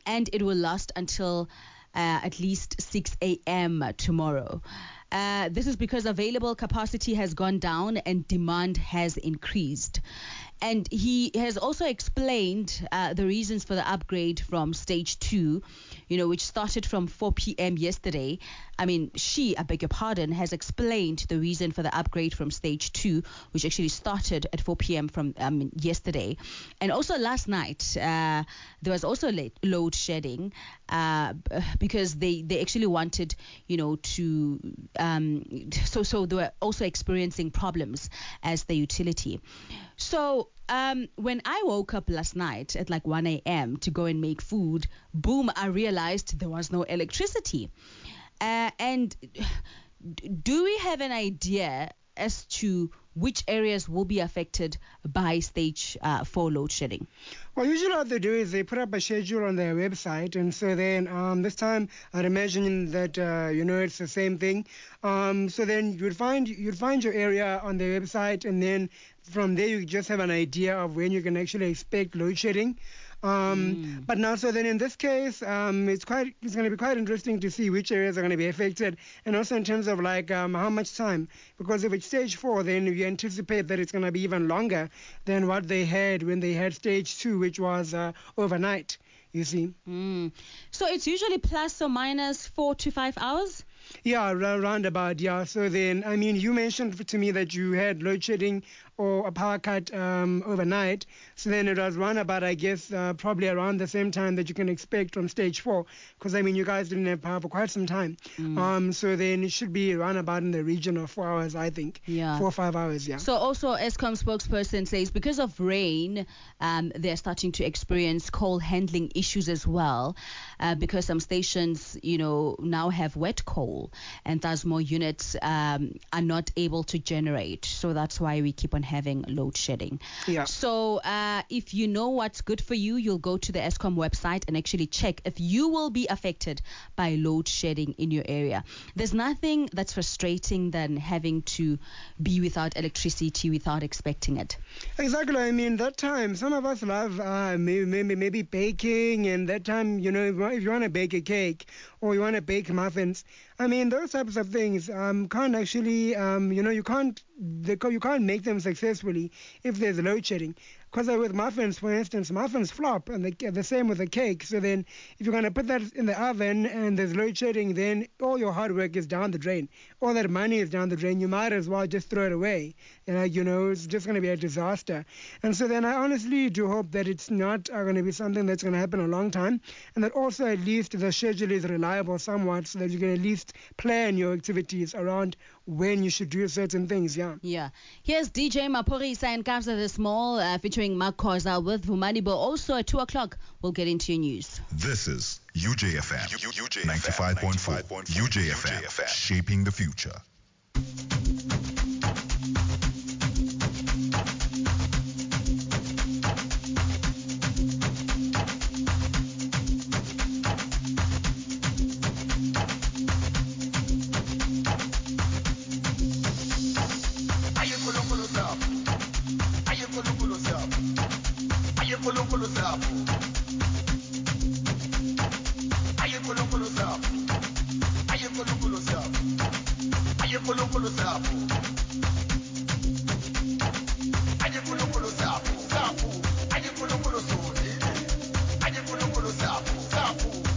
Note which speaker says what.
Speaker 1: and it will last until at least 6 a.m. tomorrow. This is because available capacity has gone down and demand has increased. And he has also explained the reasons for the upgrade from stage 2, which started from 4 p.m. yesterday. I beg your pardon, has explained the reason for the upgrade from stage 2, which actually started at 4 p.m. from yesterday. And also last night, there was also load shedding because they actually wanted, so they were also experiencing problems as the utility. So when I woke up last night at like 1 a.m. to go and make food, boom, I realized there was no electricity. And do we have an idea as to which areas will be affected by stage 4 load shedding?
Speaker 2: Well, usually what they do is they put up a schedule on their website, and so then this time I'd imagine that it's the same thing. So then you'd find your area on their website, and then from there you just have an idea of when you can actually expect load shedding. But now, so then in this case, it's going to be quite interesting to see which areas are going to be affected, and also in terms of how much time, because if it's stage 4, then you anticipate that it's going to be even longer than what they had when they had stage 2, which was overnight, you see.
Speaker 1: So it's usually plus or minus 4 to 5 hours?
Speaker 2: Yeah, roundabout, yeah. So then, you mentioned to me that you had load shedding or a power cut overnight. So then it was roundabout, I guess, probably around the same time that you can expect from stage 4. Because, you guys didn't have power for quite some time. So then it should be roundabout in the region of 4 hours, I think.
Speaker 1: Yeah.
Speaker 2: 4 or 5 hours, yeah.
Speaker 1: So also, Eskom spokesperson says because of rain, they're starting to experience coal handling issues as well. Because some stations, now have wet coal, and thus more units are not able to generate. So that's why we keep on having load shedding.
Speaker 2: Yeah.
Speaker 1: So if you know what's good for you, you'll go to the Eskom website and actually check if you will be affected by load shedding in your area. There's nothing that's frustrating than having to be without electricity without expecting it.
Speaker 2: Exactly. That time, some of us love maybe baking, and that time, if you want to bake a cake or you want to bake muffins, those types of things can't actually, you can't make them successfully if there's load shedding. Because with muffins, for instance, muffins flop, and the same with the cake. So then if you're going to put that in the oven and there's load shedding, then all your hard work is down the drain. All that money is down the drain. You might as well just throw it away. It's just going to be a disaster. And so then I honestly do hope that it's not going to be something that's going to happen a long time, and that also at least the schedule is reliable somewhat, so that you can at least plan your activities around when you should do certain things, yeah.
Speaker 1: Yeah. Here's DJ Maphorisa and Kabza the Small featuring Makosa with Vumanibo. Also at 2 o'clock, we'll get into your news.
Speaker 3: This is UJFM 95.4. UJFM, shaping the future.
Speaker 4: Aye,